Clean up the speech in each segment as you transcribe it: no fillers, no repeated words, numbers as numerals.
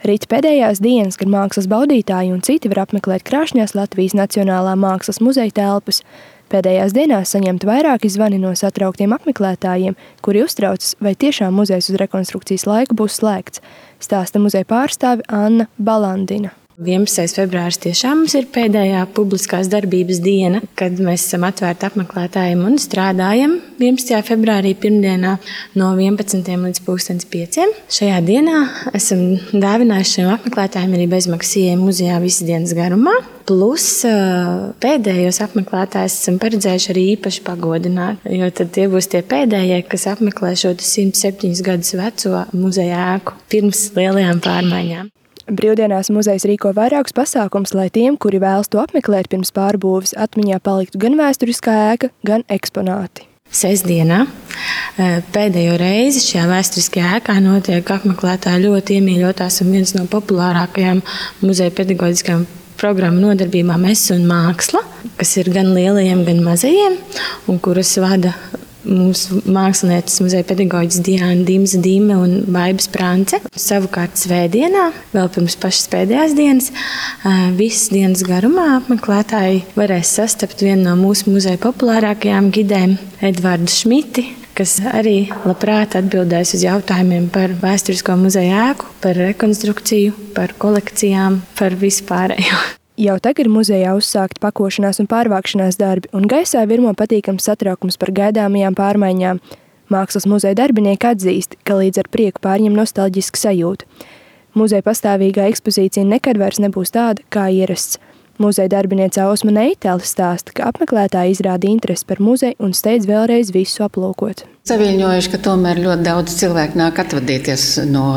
Rīt pēdējās dienas, kad mākslas baudītāji un citi var apmeklēt Krāšņās Latvijas Nacionālā mākslas muzeja telpas. Pēdējās dienās saņemt vairāki zvani no satrauktiem apmeklētājiem, kuri uztraucas, vai tiešām muzejs uz rekonstrukcijas laiku būs slēgts, stāsta muzeja pārstāve Anna Balandina. 11. februāris tiešām mums ir pēdējā publiskās darbības diena, kad mēs esam atvērti apmeklētājiem un strādājam 11. februārī pirmdienā no 11. līdz 5. Šajā dienā esam dāvinājuši šiem apmeklētājiem arī bezmaksas ieeju muzejā visas dienas garumā. Plus pēdējos apmeklētājus esam paredzējuši arī īpaši pagodināt, jo tad tie būs tie pēdējie, kas apmeklē šo 107 gadus veco muzeja ēku pirms lielajām pārmaiņām. Brīvdienās muzejs rīko vairākus pasākums, lai tiem, kuri vēlas to apmeklēt pirms pārbūves, atmiņā paliktu gan vēsturiskā ēka, gan eksponāti. Sestdienā pēdējo reizi šajā vēsturiskajā ēkā notiek apmeklētāju ļoti iemīļotās un viens no populārākajām muzeja pedagoģiskajām programmu nodarbībām Es un māksla, kas ir gan lielajiem, gan mazajiem, un kuras vada mūsu mākslinieces muzeja pedagoģis Diana Dimza Dime un Vaibas Prance. Savukārt svētdienā, vēl pirms pašas pēdējās dienas, visas dienas garumā apmeklētāji varēs sastapt vienu no mūsu muzeja populārākajām gidēm, Edvardu Šmiti, kas arī labprāt atbildēs uz jautājumiem par vēsturisko muzeja ēku, par rekonstrukciju, par kolekcijām, par vispārējo. Jau tagad muzejā uzsākt pakošanās un pārvākšanās darbi, un gaisā virmo patīkams satraukums par gaidāmajām pārmaiņām. Mākslas muzeja darbinieki atzīst, ka līdz ar prieku pārņem nostalģiska sajūta. Muzeja pastāvīgā ekspozīcija nekad vairs nebūs tāda, kā ierasts. Muzeja darbiniece Ausma Neitele stāsta, ka apmeklētāji izrāda interesi par muzeju un steidz vēlreiz visu aplūkot. Saviļņojuši, ka tomēr ļoti daudz cilvēku nāk atvadīties no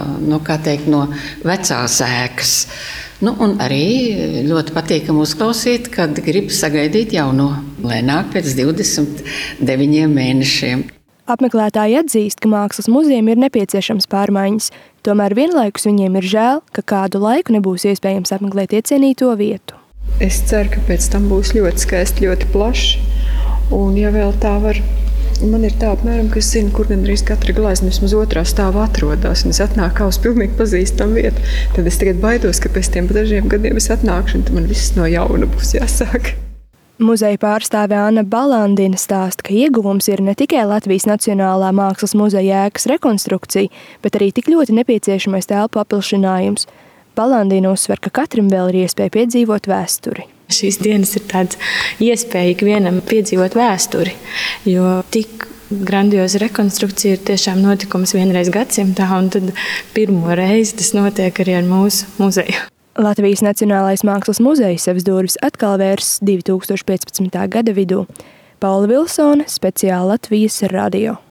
vecās ēkas. Un arī ļoti patīkami uzklausīt, kad grib sagaidīt jauno, lai nāk pēc 29 mēnešiem. Apmeklētāji atzīst, ka mākslas muzejam ir nepieciešams pārmaiņas, tomēr vienlaikus viņiem ir žēl, ka kādu laiku nebūs iespējams apmeklēt iecienīto vietu. Es ceru, ka pēc tam būs ļoti skaisti, ļoti plaši, un ja vēl tā var. Man ir tā apmēram, ka es zinu, kur gandrīz katra glezna vismaz otrā stāvā atrodas, un es atnāku uz pilnīgi pazīstamu vietu. Tad es tagad baidos, ka pēc tiem dažiem gadiem es atnākšu, un tad man viss no jauna būs jāsāk. Muzeja pārstāve Anna Balandina stāsta, ka ieguvums ir ne tikai Latvijas Nacionālā mākslas muzeja ēkas rekonstrukcija, bet arī tik ļoti nepieciešamais telpu paplašinājums. Balandina uzsver, ka katram vēl ir iespēja piedzīvot vēsturi. Šīs dienas ir tāds iespēja ikvienam piedzīvot vēsturi, jo tik grandioza rekonstrukcija ir tiešām notikums vienreiz gadsimtā, un tad pirmo reizi tas notiek arī ar mūsu muzeju. Latvijas Nacionālais mākslas muzejs savas durvis atkal vērs 2015. gada vidū. Paula Vilsone, speciāli Latvijas radio.